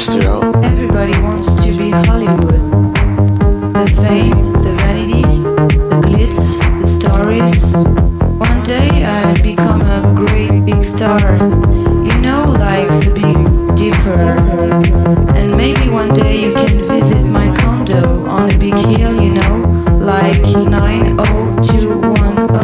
Everybody wants to be Hollywood. The fame, the vanity, the glitz, the stories. One day I'll become a great big star. You know, like the Big Dipper. And maybe one day you can visit my condo on a big hill, you know, like 90210.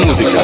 музыка.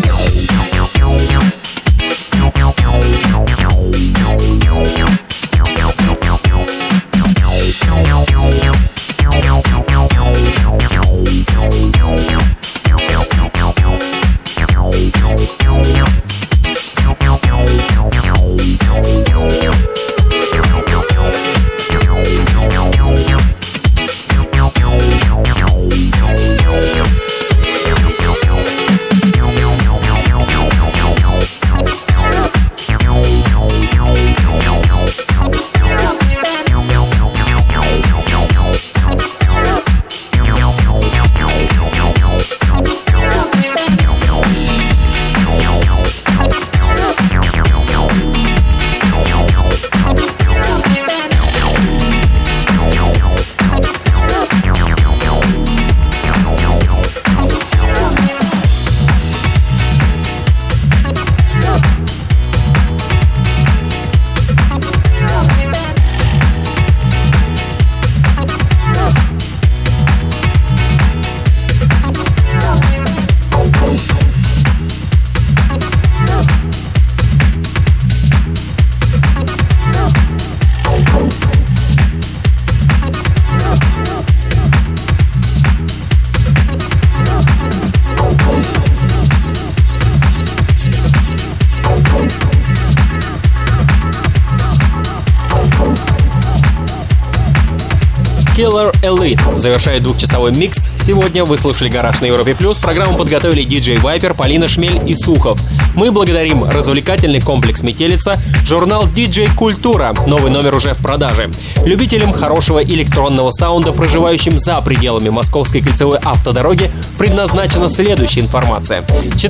Killer Elite завершает двухчасовой микс. Сегодня вы слушали «Гараж» на Европе+. Программу подготовили DJ Viper, Полина Шмель и Сухов. Мы благодарим развлекательный комплекс «Метелица», журнал DJ Культура, новый номер уже в продаже, любителям хорошего электронного саунда, проживающим за пределами Московской кольцевой автодороги, предназначена следующая информация.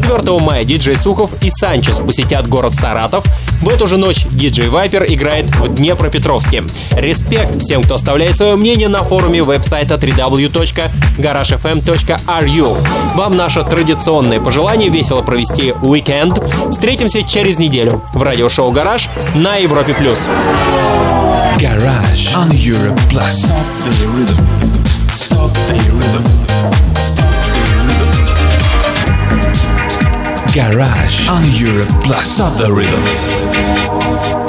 4 мая DJ Сухов и Санчес посетят город Саратов. В эту же ночь DJ Viper играет в Днепропетровске. Респект всем, кто оставляет свое мнение на форуме веб-сайта www.garagefm.ru. Вам наше традиционное пожелание весело провести уикенд. Встретимся через неделю в радиошоу «Гараж» на Европе+. Garage on Europe Plus. Stop the rhythm. Stop the rhythm. Stop the rhythm. Garage on Europe Plus. Stop the rhythm.